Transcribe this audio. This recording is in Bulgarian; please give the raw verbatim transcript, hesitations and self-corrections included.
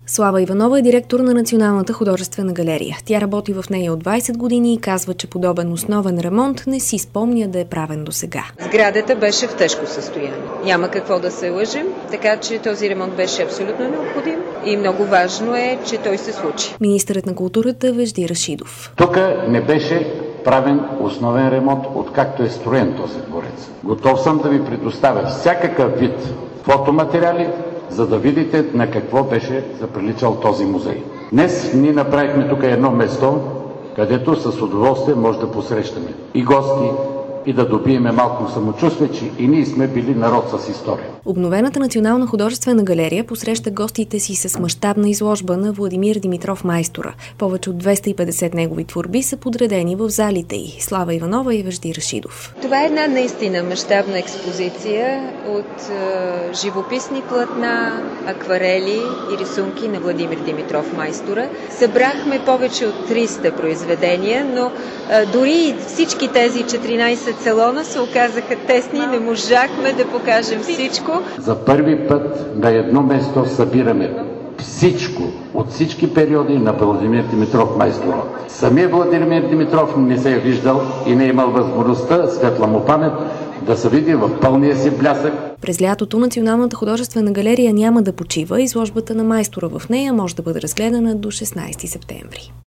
Слава Иванова е директор на Националната художествена галерия. Тя работи в нея от двайсет години и казва, че подобен основен ремонт не си спомня да е правен досега. Сградата беше в тежко състояние. Няма какво да се лъжим, така че този ремонт беше абсолютно необходим и много важно е, че той се случи. Министърът на културата Вежди Рашидов. Тук не беше правен основен ремонт, откакто е строен този дворец. Готов съм да ви предоставя всякакъв вид фотоматериали, за да видите на какво беше заприличал този музей. Днес ние направихме тук едно место, където с удоволствие може да посрещаме и гости, и да добиеме малко самочувствие, че и ние сме били народ с история. Обновената Национална художествена галерия посреща гостите си с мащабна изложба на Владимир Димитров Майстора. Повече от двеста и петдесет негови творби са подредени в залите й. Слава Иванова и Вежди Рашидов. Това е една наистина мащабна експозиция от е, живописни платна, акварели и рисунки на Владимир Димитров Майстора. Събрахме повече от триста произведения, но е, дори всички тези четиринайсет салона се оказаха тесни, не можахме да покажем всичко. За първи път на едно место събираме всичко, от всички периоди на Владимир Димитров Майстора. Самия Владимир Димитров не се е виждал и не е имал възможността, светла му памет, да се види в пълния си блясък. През лятото Националната художествена галерия няма да почива. Изложбата на Майстора в нея може да бъде разгледана до шестнайсети септември.